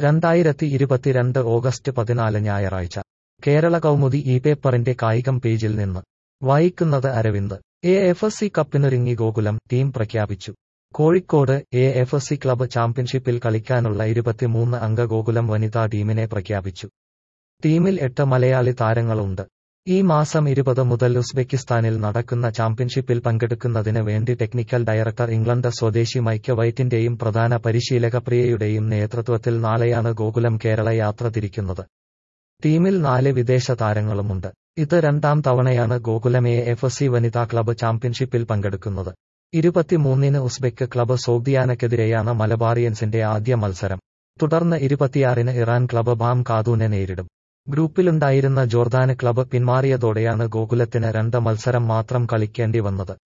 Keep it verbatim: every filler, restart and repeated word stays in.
രണ്ടായിരത്തി ഇരുപത്തിരണ്ട് ഓഗസ്റ്റ് പതിനാല് ഞായറാഴ്ച കേരള കൗമുദി ഈ പേപ്പറിന്റെ കായികം പേജിൽ നിന്ന് വായിക്കുന്നത് അരവിന്ദ്. എ എഫ് സി കപ്പിനൊരുങ്ങി ഗോകുലം, ടീം പ്രഖ്യാപിച്ചു. Kozhikode A F C club ചാമ്പ്യൻഷിപ്പിൽ കളിക്കാനുള്ള ഇരുപത്തിമൂന്ന് അംഗ ഗോകുലം വനിതാ ടീമിനെ പ്രഖ്യാപിച്ചു. ടീമിൽ എട്ട് മലയാളി താരങ്ങളുണ്ട്. ഈ മാസം ഇരുപത് മുതൽ ഉസ്ബെക്കിസ്ഥാനിൽ നടക്കുന്ന ചാമ്പ്യൻഷിപ്പിൽ പങ്കെടുക്കുന്നതിന് വേണ്ടി ടെക്നിക്കൽ ഡയറക്ടർ ഇംഗ്ലണ്ട് സ്വദേശി മൈക്ക് വൈറ്റിന്റെയും പ്രധാന പരിശീലക പ്രിയയുടെയും നേതൃത്വത്തിൽ നാളെയാണ് ഗോകുലം കേരള യാത്ര തിരിക്കുന്നത്. ടീമിൽ നാല് വിദേശ താരങ്ങളുമുണ്ട്. ഇത് രണ്ടാം തവണയാണ് ഗോകുലം എ എഫ് സി വനിതാ ക്ലബ്ബ് ചാമ്പ്യൻഷിപ്പിൽ പങ്കെടുക്കുന്നത്. ഇരുപത്തിമൂന്നിന് ഉസ്ബെക്ക് ക്ലബ്ബ് സോഗ്ദിയാനക്കെതിരെയാണ് മലബാറിയൻസിന്റെ ആദ്യ മത്സരം. തുടർന്ന് ഇരുപത്തിയാറിന് ഇറാൻ ക്ലബ്ബ് ബാം ഖാദൂനെ നേരിടും. ഗ്രൂപ്പിലുണ്ടായിരുന്ന ജോർദാന് ക്ലബ്ബ് പിന്മാറിയതോടെയാണ് ഗോകുലത്തിന് രണ്ട് മത്സരം മാത്രം കളിക്കേണ്ടി വന്നത്.